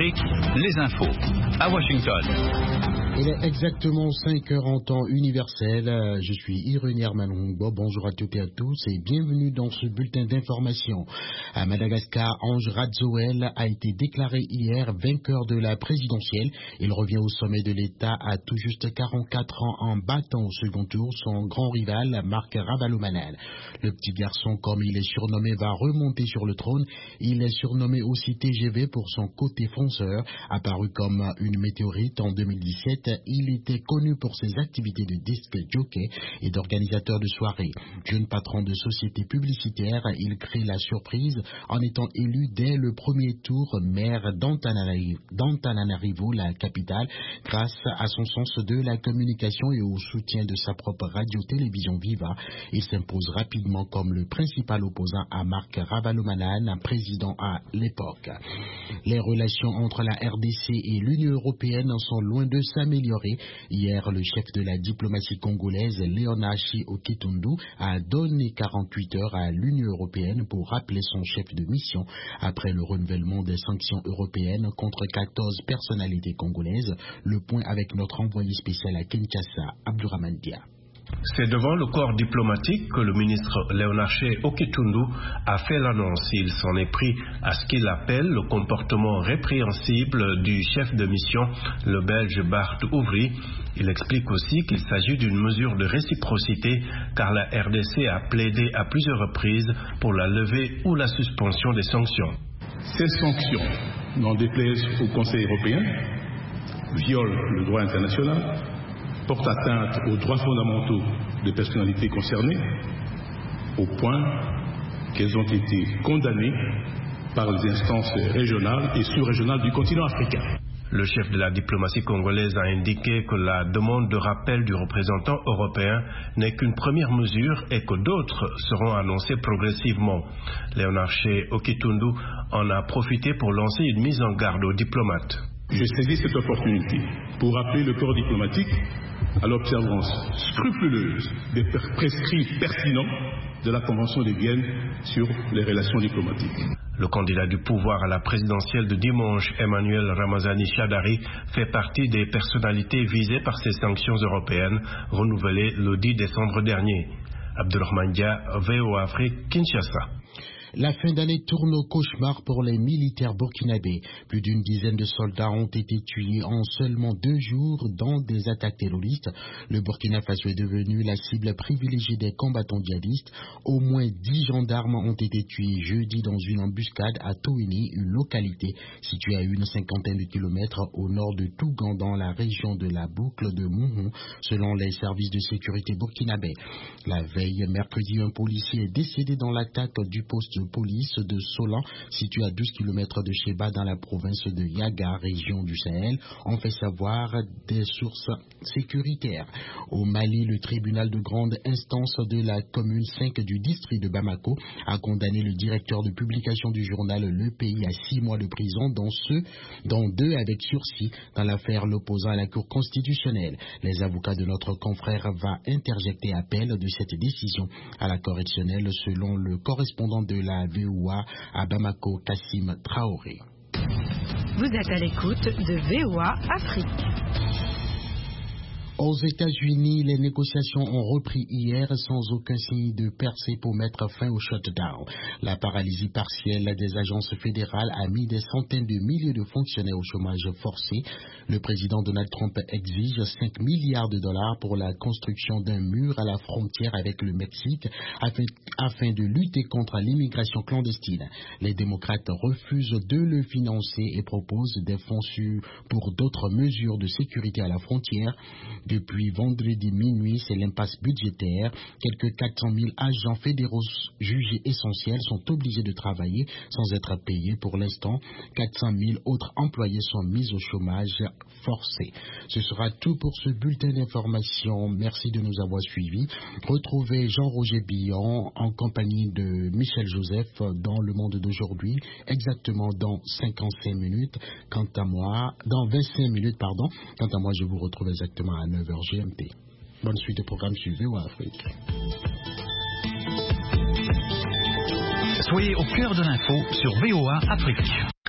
Afrique, les infos. À Washington. Il est exactement 5 heures en temps universel. Je suis Irénée Manungbo. Bonjour à toutes et à tous et bienvenue dans ce bulletin d'information. À Madagascar, Ange Radzoel a été déclaré hier vainqueur de la présidentielle. Il revient au sommet de l'État à tout juste 44 ans en battant au second tour son grand rival Marc Ravalomanana. Le petit garçon, comme il est surnommé, va remonter sur le trône. Il est surnommé aussi TGV pour son côté fonceur. Apparu comme une météorite en 2017, il était connu pour ses activités de disque jockey et d'organisateur de soirées. Jeune patron de société publicitaire, il crée la surprise en étant élu dès le premier tour maire d'Antananarivo, la capitale, grâce à son sens de la communication et au soutien de sa propre radio-télévision Viva. Il s'impose rapidement comme le principal opposant à Marc Ravalomanana, président à l'époque. Les relations entre la RDC et l'Union européenne sont loin de s'améliorer. Hier, le chef de la diplomatie congolaise, Leonashi Oketundu, a donné 48 heures à l'Union européenne pour rappeler son chef de mission après le renouvellement des sanctions européennes contre 14 personnalités congolaises. Le point avec notre envoyé spécial à Kinshasa, Abdourahmane Dia. C'est devant le corps diplomatique que le ministre Leonache Oketundu a fait l'annonce. Il s'en est pris à ce qu'il appelle le comportement répréhensible du chef de mission, le Belge Bart Ouvry. Il explique aussi qu'il s'agit d'une mesure de réciprocité car la RDC a plaidé à plusieurs reprises pour la levée ou la suspension des sanctions. Ces sanctions, n'en déplaise au Conseil européen, violent le droit international, porte atteinte aux droits fondamentaux des personnalités concernées, au point qu'elles ont été condamnées par les instances régionales et sous-régionales du continent africain. Le chef de la diplomatie congolaise a indiqué que la demande de rappel du représentant européen n'est qu'une première mesure et que d'autres seront annoncées progressivement. Leonache Oketundu en a profité pour lancer une mise en garde aux diplomates. Je saisis cette opportunité pour rappeler le corps diplomatique à l'observance scrupuleuse des prescrits pertinents de la Convention de Vienne sur les relations diplomatiques. Le candidat du pouvoir à la présidentielle de dimanche, Emmanuel Ramazani Shadari, fait partie des personnalités visées par ces sanctions européennes renouvelées le 10 décembre dernier. Abdourahmane Dia, VOA Afrique, Kinshasa. La fin d'année tourne au cauchemar pour les militaires burkinabés. Plus d'une dizaine de soldats ont été tués en seulement 2 jours dans des attaques terroristes. Le Burkina Faso est devenu la cible privilégiée des combattants djihadistes. Au moins 10 gendarmes ont été tués jeudi dans une embuscade à Toini, une localité située à une cinquantaine de kilomètres au nord de Tougan dans la région de la boucle de Mouhon, selon les services de sécurité burkinabés. La veille, mercredi, un policier est décédé dans l'attaque du poste de police de Solan, situé à 12 km de Cheba dans la province de Yaga, région du Sahel, ont fait savoir des sources sécuritaires. Au Mali, le tribunal de grande instance de la commune 5 du district de Bamako a condamné le directeur de publication du journal Le Pays à 6 mois de prison, dont 2 avec sursis, dans l'affaire l'opposant à la Cour constitutionnelle. Les avocats de notre confrère vont interjecter appel de cette décision à la correctionnelle, selon le correspondant de la VOA à Bamako, Kassim Traoré. Vous êtes à l'écoute de VOA Afrique. Aux États-Unis, les négociations ont repris hier sans aucun signe de percée pour mettre fin au shutdown. La paralysie partielle des agences fédérales a mis des centaines de milliers de fonctionnaires au chômage forcé. Le président Donald Trump exige 5 milliards de dollars pour la construction d'un mur à la frontière avec le Mexique afin de lutter contre l'immigration clandestine. Les démocrates refusent de le financer et proposent des fonds pour d'autres mesures de sécurité à la frontière. Depuis vendredi minuit, c'est l'impasse budgétaire. Quelques 400 000 agents fédéraux jugés essentiels sont obligés de travailler sans être payés pour l'instant. 400 000 autres employés sont mis au chômage forcé. Ce sera tout pour ce bulletin d'information. Merci de nous avoir suivis. Retrouvez Jean-Roger Billon en compagnie de Michel Joseph dans Le Monde d'aujourd'hui, exactement dans 55 minutes. Dans 25 minutes, pardon. Quant à moi, je vous retrouve exactement à 9h GMT. Bonne suite de programme sur VOA Afrique. Soyez au cœur de l'info sur VOA Afrique.